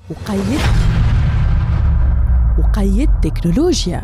وقيد تكنولوجيا.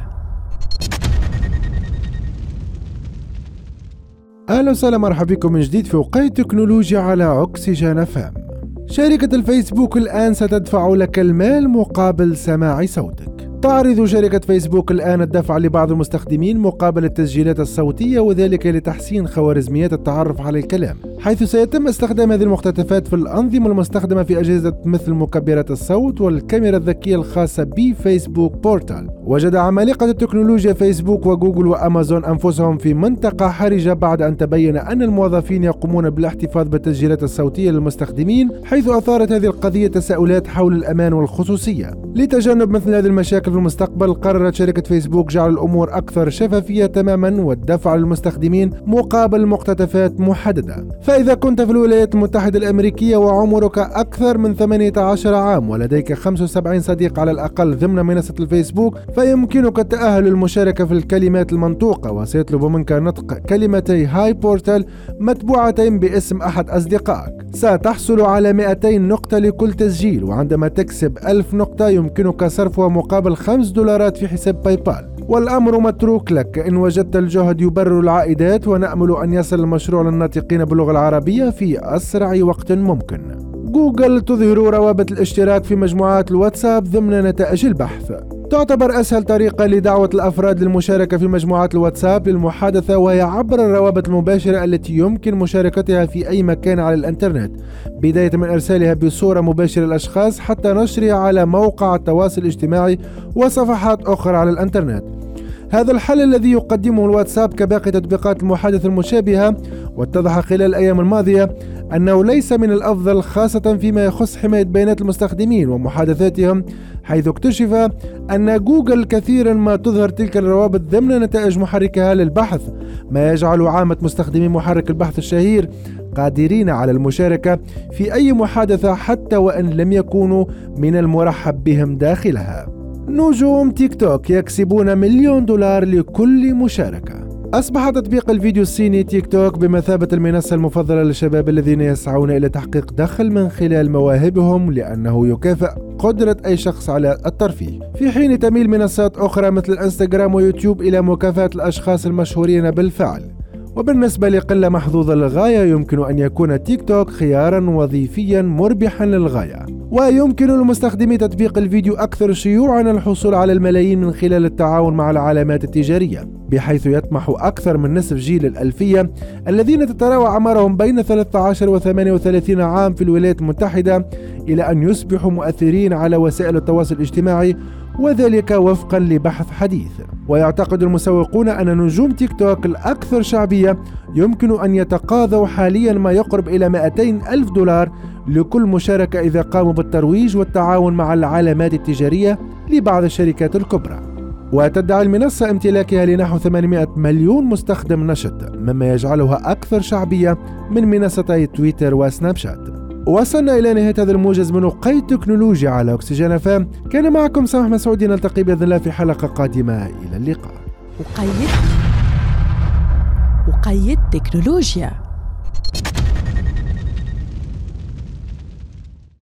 أهلا وسهلا، مرحبا بكم من جديد في وقيد تكنولوجيا على أوكسجين FM. شركة الفيسبوك الآن ستدفع لك المال مقابل سماع صوتك. تعرض شركة فيسبوك الآن الدفع لبعض المستخدمين مقابل التسجيلات الصوتية، وذلك لتحسين خوارزميات التعرف على الكلام، حيث سيتم استخدام هذه المقتطفات في الأنظمة المستخدمة في أجهزة مثل مكبرات الصوت والكاميرا الذكية الخاصة بفيسبوك بورتال. وجد عمالقة التكنولوجيا فيسبوك وجوجل وأمازون أنفسهم في منطقة حرجة بعد أن تبين أن الموظفين يقومون بالاحتفاظ بالتسجيلات الصوتية للمستخدمين، حيث أثارت هذه القضية تساؤلات حول الأمان والخصوصية. لتجنب مثل هذه المشاكل في المستقبل، قررت شركة فيسبوك جعل الأمور أكثر شفافية تماما والدفع للمستخدمين مقابل مقتطفات محددة. فإذا كنت في الولايات المتحدة الأمريكية وعمرك أكثر من 18 عام ولديك 75 صديق على الأقل ضمن منصة الفيسبوك، فيمكنك التأهل للمشاركة في الكلمات المنطوقة، وسيطلب منك نطق كلمتي هاي بورتال متبوعتين باسم أحد أصدقائك. ستحصل على 200 نقطة لكل تسجيل، وعندما تكسب 1000 نقطة يمكنك صرفها مقابل $5 في حساب باي بال. والأمر متروك لك إن وجدت الجهد يبرر العائدات، ونأمل أن يصل المشروع للناطقين باللغة العربية في أسرع وقت ممكن. جوجل تظهر روابط الاشتراك في مجموعات الواتساب ضمن نتائج البحث. تعتبر أسهل طريقة لدعوة الأفراد للمشاركة في مجموعات الواتساب للمحادثة، وهي عبر الروابط المباشرة التي يمكن مشاركتها في أي مكان على الإنترنت، بداية من إرسالها بصورة مباشرة للأشخاص حتى نشرها على موقع التواصل الاجتماعي وصفحات أخرى على الإنترنت. هذا الحل الذي يقدمه الواتساب كباقي تطبيقات المحادثة المشابهة، واتضح خلال الأيام الماضية أنه ليس من الأفضل، خاصة فيما يخص حماية بيانات المستخدمين ومحادثاتهم، حيث اكتشف أن جوجل كثيرا ما تظهر تلك الروابط ضمن نتائج محركها للبحث، ما يجعل عامة مستخدمي محرك البحث الشهير قادرين على المشاركة في أي محادثة حتى وإن لم يكونوا من المرحب بهم داخلها. نجوم تيك توك يكسبون $1 مليون لكل مشاركة. أصبح تطبيق الفيديو الصيني تيك توك بمثابة المنصة المفضلة للشباب الذين يسعون إلى تحقيق دخل من خلال مواهبهم، لأنه يكافئ قدرة أي شخص على الترفيه، في حين تميل منصات أخرى مثل الانستغرام ويوتيوب إلى مكافأة الأشخاص المشهورين بالفعل. وبالنسبة لقلة محظوظة للغاية، يمكن أن يكون تيك توك خيارا وظيفيا مربحا للغاية، ويمكن لمستخدمي تطبيق الفيديو أكثر شيوعا الحصول على الملايين من خلال التعاون مع العلامات التجارية، بحيث يطمح أكثر من نصف جيل الألفية الذين تتراوح أعمارهم بين 13 و 38 عام في الولايات المتحدة إلى أن يصبحوا مؤثرين على وسائل التواصل الاجتماعي، وذلك وفقا لبحث حديث. ويعتقد المسوقون أن نجوم تيك توك الأكثر شعبية يمكن أن يتقاضوا حاليا ما يقرب إلى $200,000 لكل مشاركة إذا قاموا بالترويج والتعاون مع العلامات التجارية لبعض الشركات الكبرى. وتدعي المنصة امتلاكها لنحو 800 مليون مستخدم نشط، مما يجعلها أكثر شعبية من منصتي تويتر وسناب شات. وصلنا إلى نهاية هذا الموجز من وقيد تكنولوجيا على أوكسجين FM. كان معكم سامح مسعودي، نلتقي بإذن الله في حلقة قادمة. إلى اللقاء. وقيد تكنولوجيا.